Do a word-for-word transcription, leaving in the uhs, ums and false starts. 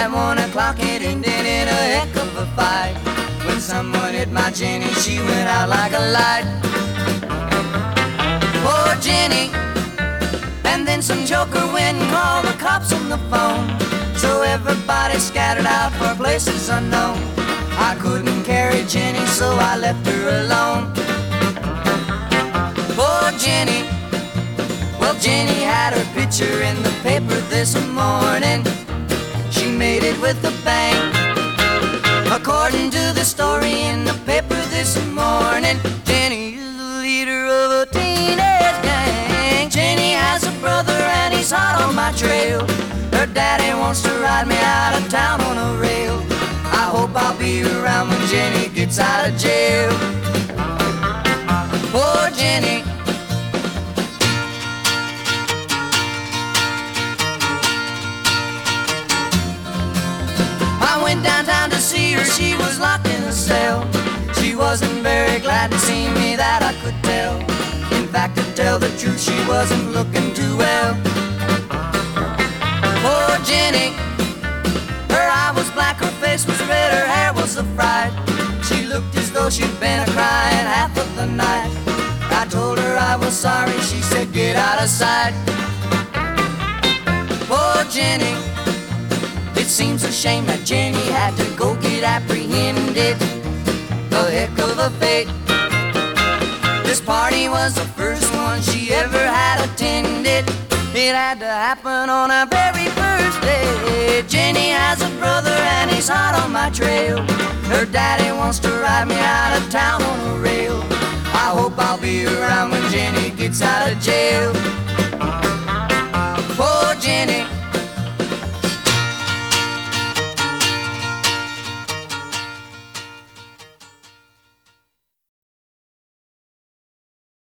At one o'clock it ended in a heck of a fight. When someone hit my Jenny, she went out like a light. Poor Jenny. And then some joker went and called the cops on the phone. So everybody scattered out for places unknown. I couldn't carry Jenny, so I left her alone. Poor Jenny. Well, Jenny had her picture in the paper this morning. She made it with a bang. According to the story in the paper this morning, Jenny is the leader of a teenage gang. Jenny has a brother and he's hot on my trail. Her daddy wants to ride me out of town on a rail. I hope I'll be around when Jenny gets out of jail. Poor Jenny. I went downtown to see her, she was locked in a cell. She wasn't very glad to see me, that I could tell. In fact, to tell the truth, she wasn't looking too well. Poor Jenny. Her eye was black, her face was red, her hair was a fright. She looked as though she'd been a-crying half of the night. I told her I was sorry, she said get out of sight. Poor Jenny. It seems a shame that Jenny had to go get apprehended. A heck of a fate. This party was the first one she ever had attended. It had to happen on our very first day. Jenny has a brother and he's hot on my trail. Her daddy wants to ride me out of town on a rail. I hope I'll be around when Jenny gets out of jail.